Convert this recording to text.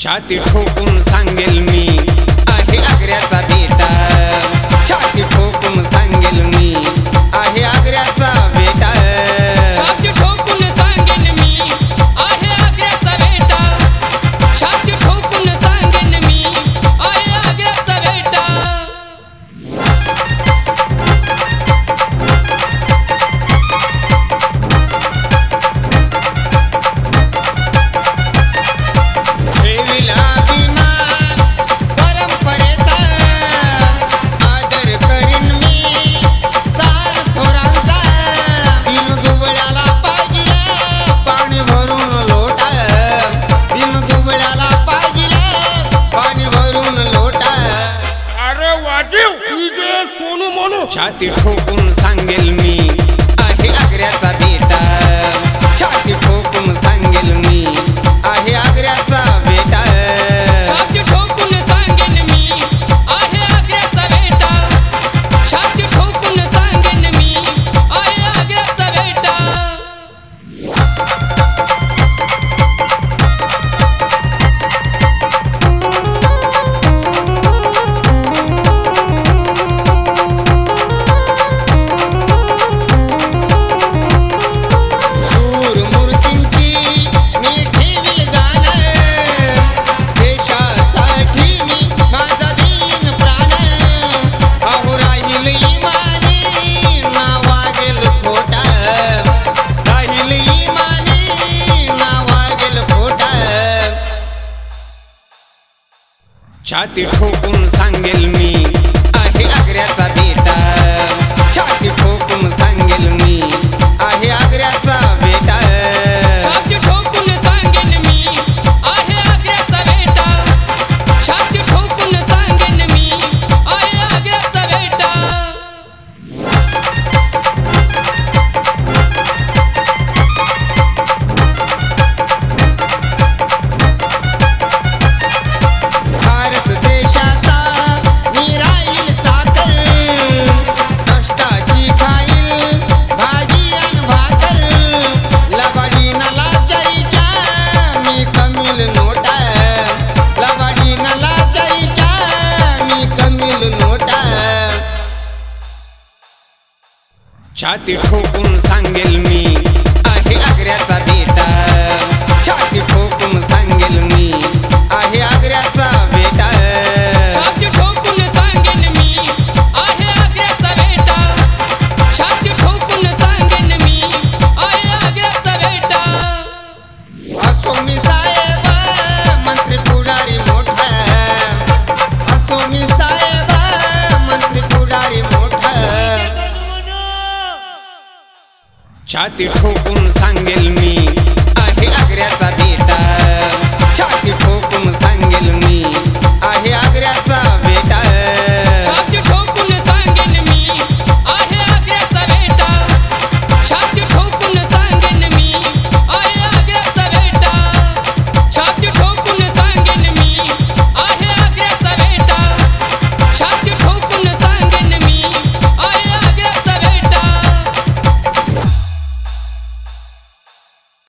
छाती ठोकून सांगेल मी आहे आग्र्याचा बेटा। छाती ठोकून सांगेल मी आहे आग्र्याचा बेटा। छाती ठोकून सांगेन मी आहे आग्र्याचा बेटा। छाती ठोकून सांगेन मी आहे आग्र्याचा बेटा। छाती ठोकून सांगेल मी आहे आग्र्याचा बेटा। छाती ठोकून सांगेल मी आहे आग्र्याचा बेटा। छाती ठोकून सांगेन मी आहे आग्र्याचा बेटा। छाती ठोकून सांगेन मी आहे आग्र्याचा बेटा। छाती ठोकून सांगेल मी आहे आग्र्याचा बेटा। छाती ठोकून सांगेल मी आहे आग्र्याचा बेटा। छाती ठोकून सांगेन मी आहे आग्र्याचा बेटा। छाती ठोकून सांगेन मी आहे आग्र्याचा बेटा। छाती ठोकून सांगेल मी आहे आग्र्याचा बेटा। छाती ठोकून सांगेल मी आहे आग्र्याचा बेटा। छाती ठोकून सांगेन मी आहे आग्र्याचा बेटा। छाती ठोकून सांगेन मी आहे आग्र्याचा बेटा। असो मी साहेब मंत्री पुढारी मोठा। असो मी साहेब मंत्री पुढारी मोठा। छाती ठोकून